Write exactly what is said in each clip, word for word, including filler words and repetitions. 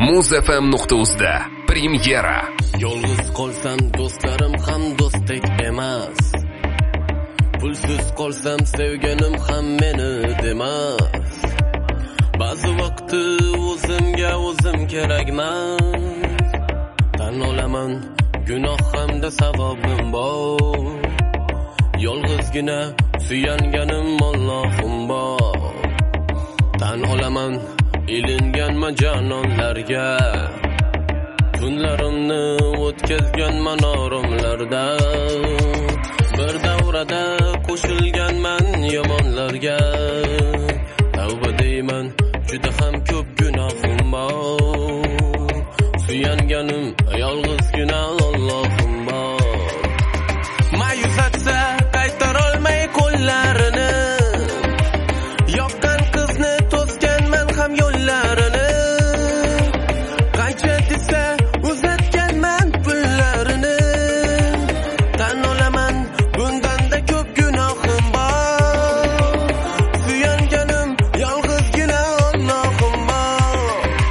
muz f m nuqta uz da premyera. Yolg'iz qolsam do'stlarim ham do'stdek emas. Pulsiz qolsam sevganim ham meni demas. Ba'zi vaqti o'zimga o'zim kerakman. Tan olaman gunoh hamda savobim bor. Yolg'izgina suyanganim Allohim bor. Tan olaman ilinganman janonlarga. Tunlarimni o'tkazgan manorumlarda. Bir davrada qo'shilganman yomonlarga. Tavba deyman, juda ham ko'p gunohim bor. Suyanganim yolg'izgina Allohim bor. Ma'yus atsa qaytarolmay qo'llarini. Yoqqan qizni to'sganman ham yo'llarini. Qancha desa uzatganman pullarini. Tan olaman bundanda ko'p gunohim bor. Suyanganim yolg'izgina Allohim bor.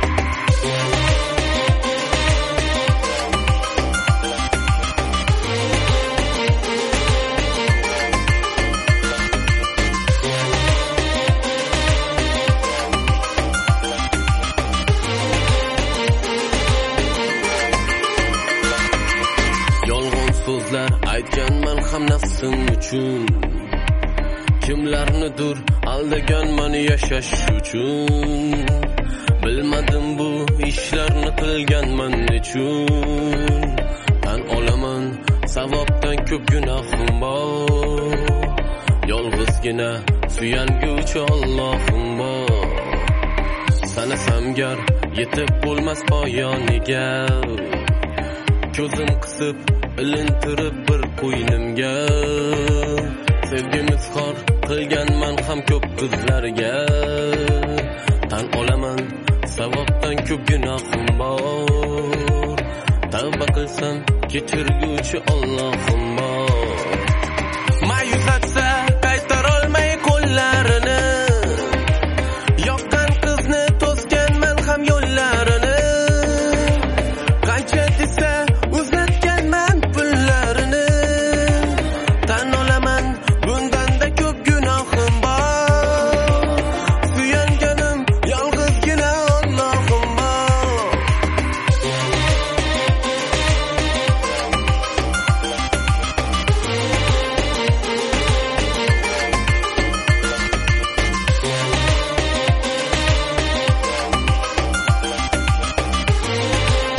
Yolg'on so'zlar aytganman ham nafsim uchun. Kimlarnidir aldaganman yashash uchun. Bilmadim bu ishlarni qilganman nechun. Tan olaman savobdan ko'p gunohim bor. Yolg'izgina suyanguvchi Allohim bor. Sanasam gar yetib bo'lmas poyoniga. Ko'zim qisib ilintirib bir qo'ynimga. Sevgimiz xor qilganman ham ko'p qizlarga. Tan olaman savobdan ko'p gunohim bor. Tavba qilsam kechirguvchi Allohim bor. Ma'yus atsa qaytarolmay qo'llarini. Yoqqan qizni to'sganman ham yo'llarini. Qancha desa uzatganman pullarini. Tan olaman bundanda ko'p gunohim bor. Suyanganim yolg'izgina Allohim bor.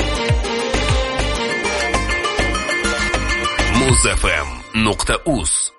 muz f m nuqta uz